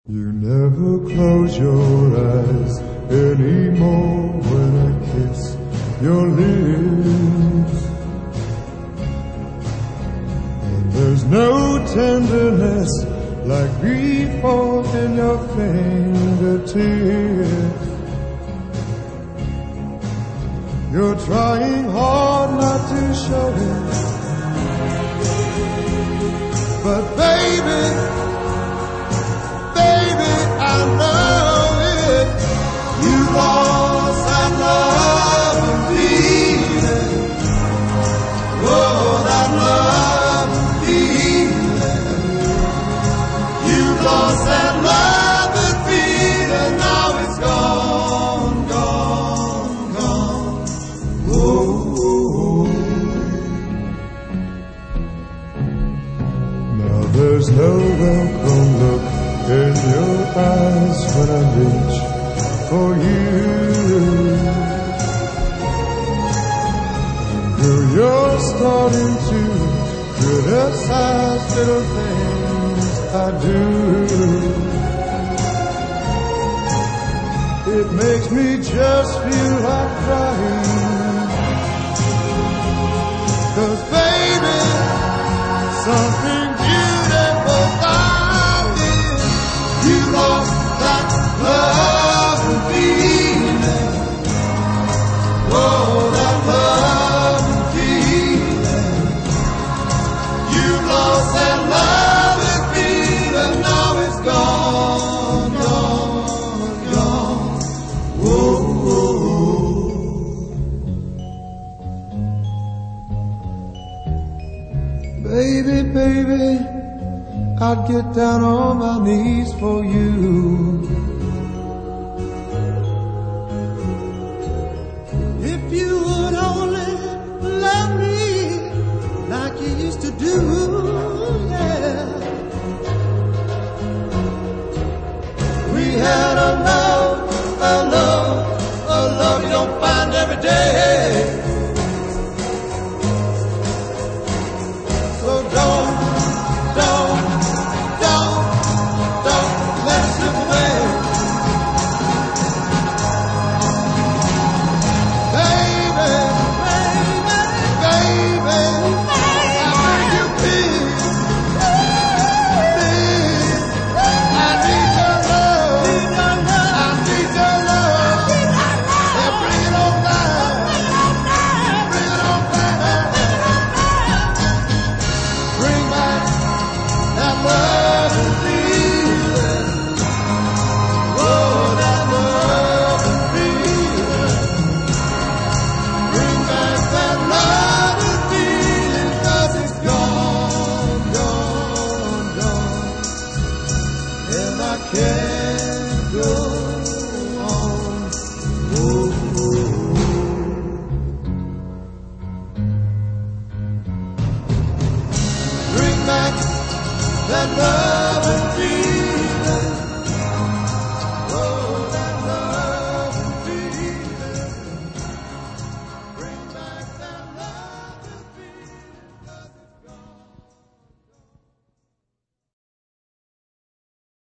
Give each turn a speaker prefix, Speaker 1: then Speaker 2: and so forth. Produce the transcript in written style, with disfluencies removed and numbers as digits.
Speaker 1: You never close your eyes anymore when I kiss your lips. And there's no tenderness like before in your fingertips. You're trying hard not to show it, but baby, I know it. You lost that love and feeling. Oh, that love and feeling. You lost that love and feeling. Now it's gone, gone, gone. Oh. Now there's no welcome look in your eyes when I reach for you. Girl, you're starting to criticize little things I do. It makes me just feel like crying, 'cause baby, something beautiful found it. You lost that love and feeling. Oh, that love and feeling. You lost that love and feeling. Now it's gone, gone, gone. Whoa, whoa. Baby, baby, I'd get down on my knees for you. If you would only love me like you used to do, yeah. We had a